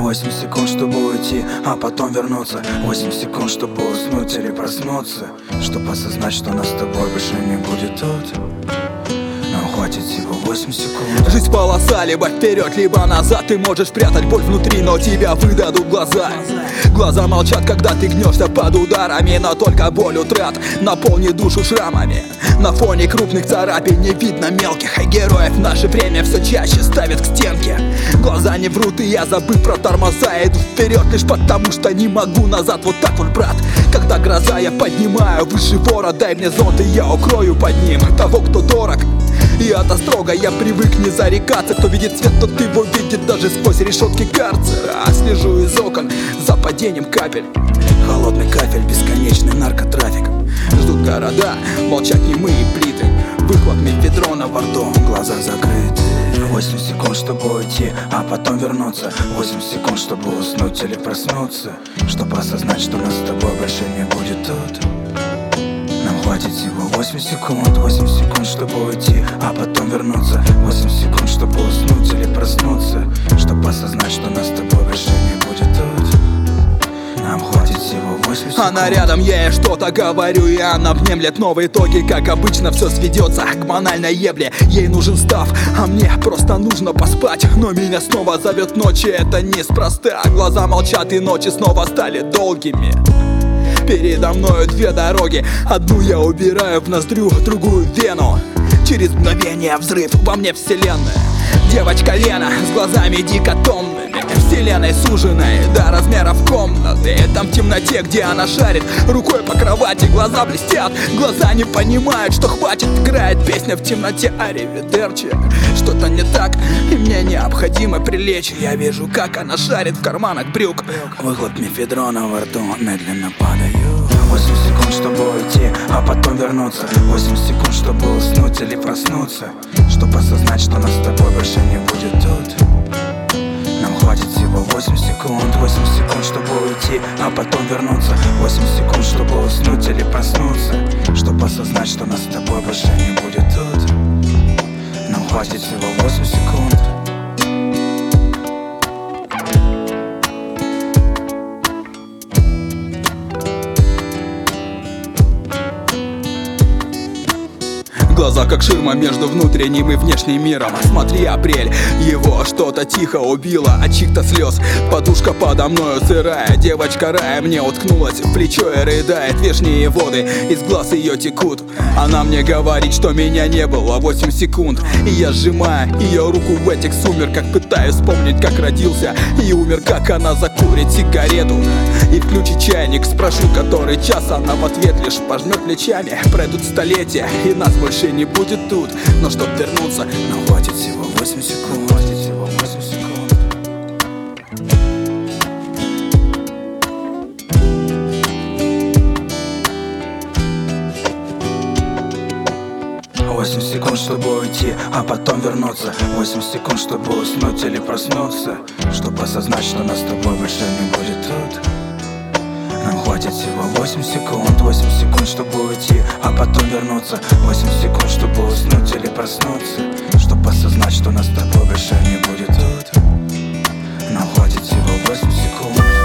8 секунд, чтобы уйти, а потом вернуться. 8 секунд, чтобы уснуть или проснуться, чтобы осознать, что нас с тобой больше не будет тут. Нам хватит всего 8 секунд. Жизнь полоса, либо вперед, либо назад. Ты можешь прятать боль внутри, но тебя выдадут глаза. Глаза молчат, когда ты гнешься под ударами, но только боль утрат наполнит душу шрамами. На фоне крупных царапин не видно мелких, а героев в наше время все чаще ставят к стенке. Глаза не врут, и я, забыв про тормоза, иду вперед лишь потому, что не могу назад. Вот так вот, брат. Когда гроза, я поднимаю выше вора. Дай мне зонт, и я укрою под ним того, кто дорог. И это строго, я привык не зарекаться. Кто видит свет, тот его видит даже сквозь решетки карцера. Слежу из окон за падением капель. Холодный кафель, бесконечный наркотрафик. Ждут города, молчат немые плиты. Выхлоп мефедрона во рту, глаза закрыты. 8 секунд, чтобы уйти, а потом вернуться. 8 секунд, чтобы уснуть или проснуться, чтобы осознать, что нас с тобой больше не будет тут. Нам хватит всего 8 секунд. 8 секунд, чтобы уйти, а потом вернуться. 8 секунд, чтобы уснуть или проснуться, чтобы осознать, что нас с тобой больше не будет тут. Нам хватит всего 8 секунд. Она рядом, я ей что-то говорю, и она внемлет. Но в итоге, как обычно, все сведется к банальной ебле. Ей нужен став, а мне просто нужно поспать. Но меня снова зовет ночь, и это неспроста. Глаза молчат, и ночи снова стали долгими. Передо мною две дороги. Одну я убираю в ноздрю, другую в вену. Через мгновение взрыв во мне вселенная. Девочка Лена с глазами дикотомными, вселенной суженной до размеров комнаты. Там в темноте, где она шарит рукой по кровати, глаза блестят, глаза не понимают, что хватит. Играет песня в темноте аривидерчи. Что-то не так, и мне необходимо прилечь. Я вижу, как она шарит в карманах брюк. Выхлоп мефедрона во рту, медленно падаю. 8 секунд, чтобы уйти, а потом вернуться. 8 секунд, чтобы уснуть или проснуться, чтобы осознать, что нас с тобой больше не будет тут. Нам хватит всего 8 секунд. 8 секунд, чтобы уйти, а потом вернуться. 8 секунд, чтобы уснуть или проснуться, чтобы осознать, что нас с тобой больше не будет тут. Нам хватит всего 8 секунд. Глаза как ширма между внутренним и внешним миром. Смотри, апрель, его что-то тихо убило от чьих-то слез. Подушка подо мною сырая, девочка рая мне уткнулась в плечо и рыдает. Вешние воды из глаз ее текут. Она мне говорит, что меня не было 8 секунд. И я сжимаю ее руку в этих сумерках, пытаюсь вспомнить, как родился и умер, как она закурит сигарету и включит чайник. Спрошу, который час, она в ответ лишь пожмет плечами. Пройдут столетия, и нас больше не будет тут. Но чтоб вернуться, нам хватит всего 8 секунд. Хватит всего 8 секунд. 8 секунд, чтобы уйти, а потом вернуться. 8 секунд, чтобы уснуть или проснуться, чтобы осознать, что нас с тобой больше не будет тут. Нам хватит всего 8 секунд. 8 секунд, чтобы уйти, а потом вернуться. 8 секунд, чтобы уснуть или проснуться, чтобы осознать, что нас с тобой больше не будет тут. Нам хватит всего 8 секунд.